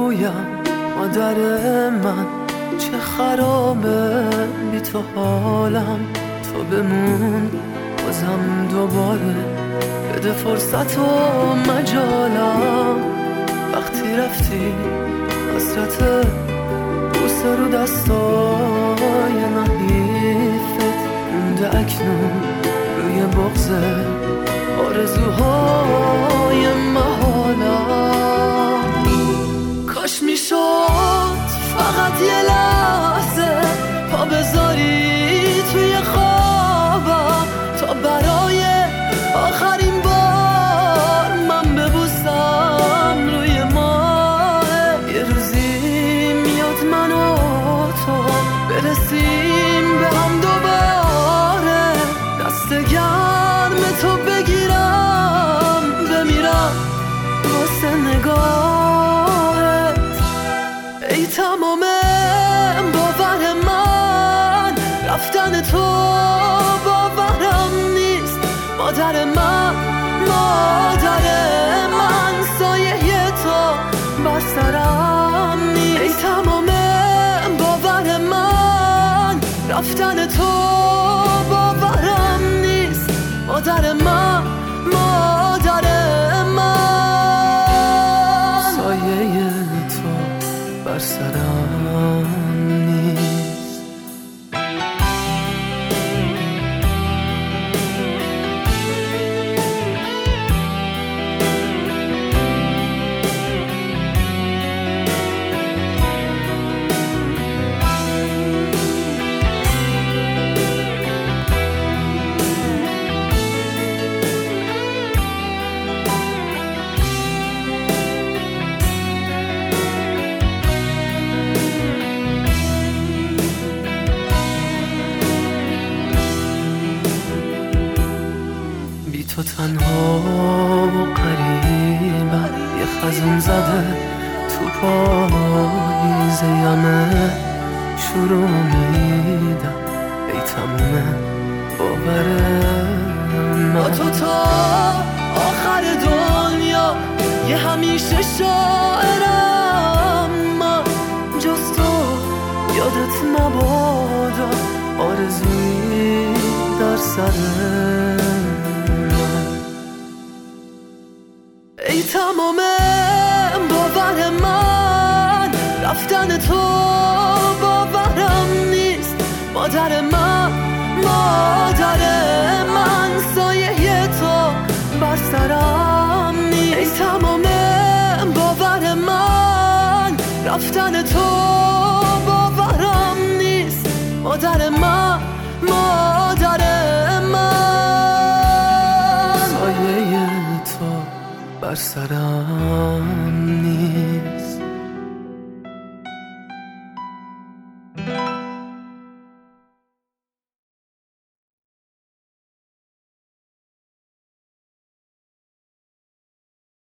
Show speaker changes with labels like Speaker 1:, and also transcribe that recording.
Speaker 1: بگویم مادر من چه خرابه بی تو حالم، تو بمون بازم دوباره بده فرصت و مجالم. وقتی رفتی حسرت بوسه رو دستای نحیفت مونده اکنون روی بغضه آرزوهای محالم. کاش میشد فقط یه لحظه پا بذاری توی خوابم تا برای آخرین بار من ببوسم روی ماه. یه روزی میاد من و تو برسیم به هم دوباره، دست گرم تو بگیرم بمیرم واسه نگاهت. ای تمام باور من رفتن تو باورم نیست. مادر من سایه تو بر سرم نیست. ای تمام باور من رفتن تو باورم نیست. مادر من سایه تو بر سرم نیست. تو تنها و قریبم، یه خزون زده تو پاییزه‌یمه شروع میدم. ای تمومه باور من با تو تا آخر دنیا، یه همیشه شاعرم من جز تو. یادت مبادا آرزویی در سرم. ای تمام باور من رفتن تو باورم نیست. مادر من سایه تو بر سرم نیست. ای تمام باور من رفتن تو باورم نیست. مادر من سایه تو بر سرم